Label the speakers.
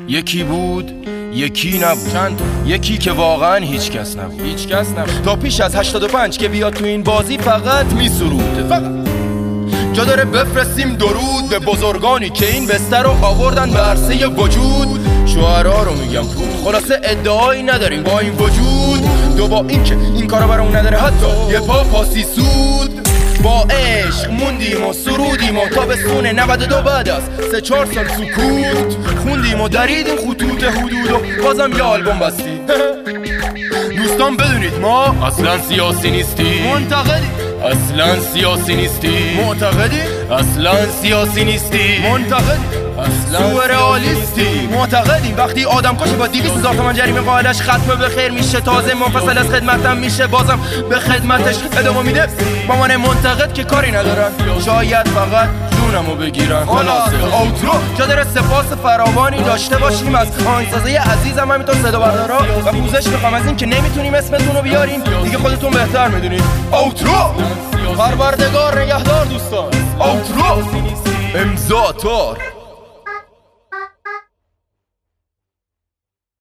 Speaker 1: یکی بود یکی نبود، چند یکی که واقعا هیچ کس نبود. تا پیش از 85 که بیاد تو این بازی فقط میسرود، فقط جا داره بفرستیم درود به بزرگانی که این بستر رو آوردن به عرصه وجود. شعرها رو میگم خلاصه ادعایی نداریم با این وجود، دو با این که این کارا برامون نداره حتی یه پاسی سود. با عشق موندیم و سرودیم و تابستون 92 بعد از 3-4 سال سکوت خوندیم و دریدیم خطوط حدود و بازم یه آلبوم بستیم. دوستان بدونید ما اصلا سیاسی نیستیم، منتقدیم اصلا سیاسی نیستیم، معتقدیم اصلا سیاسی نیستیم، منتقدیم اصلا سورئالیستیم، معتقدیم وقتی آدم کشه با 200,000 تومان جریمه قائلش ختمه به خیر میشه، تازه منفصل از خدمتم میشه، بازم به خدمتش ادامه میده. مامان منتقد که کاری ندارن، شاید فقط جونمو بگیرن. خلاصه اوترو جا داره سپاس فراوانی داشته باشیم از آهنگسازای عزیزم، همینطور صدا بردارا و پوزش میخوام از این که نمیتونیم اسمتون رو بیاریم، دیگه خودتون بهتر میدونید. اوترو پروردگار نگهدار دوستان. اوترو امضا تار.